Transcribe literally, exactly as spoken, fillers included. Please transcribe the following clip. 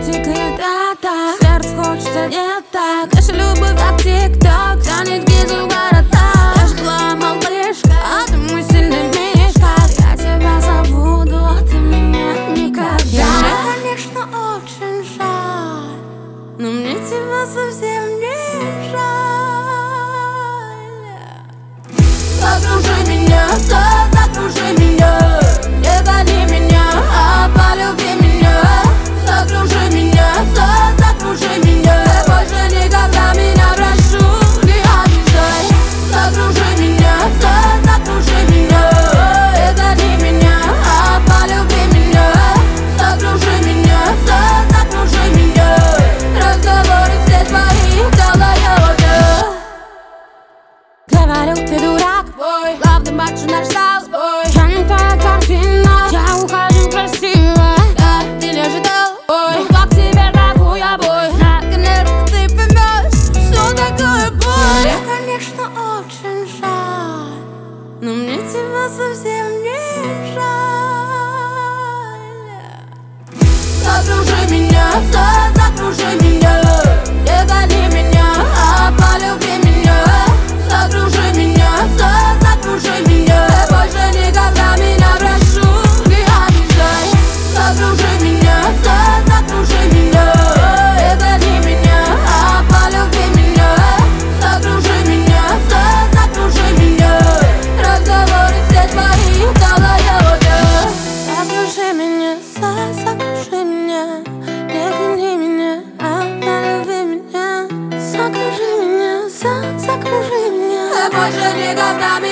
тикает так, сердце хочется не так. Наша любовь как тик-ток тянет визу города. Я ж была малышка, а ты мой сильный мишка. Я тебя забуду, а ты меня никогда. Мне, конечно, очень жаль, но мне тебя совсем не жаль. Закружи меня, закружи меня, не гони меня, а полюби меня. Закружи меня, закружи меня, больше никогда меня прошу не обижай. Закружи меня, закружи меня, не гони меня, а полюби меня. Закружи меня, закружи меня, разговоры все твои в голове. Говорю, ты дурак, главный матч наш стал сбой. Я не твоя картина, я ухожу красиво. Да, ты не ожидал, ой, ну как тебе такой обой? Наконец-то ты поймешь, что такое боль. Мне, конечно, очень жаль, но мне тебя совсем не жаль. Закружи меня, закружи меня, не гони меня, а полюби меня. Закружи меня, закружи меня, больше никогда меня прошу не обижай. Закружи меня, закружи меня, не гони меня, а полюби меня. Закружи меня, закружи меня, разговоры все твои в голове. Закружи меня, закружи меня, не гони меня, а полюби меня. Закружи меня, закружи меня, больше никогда меня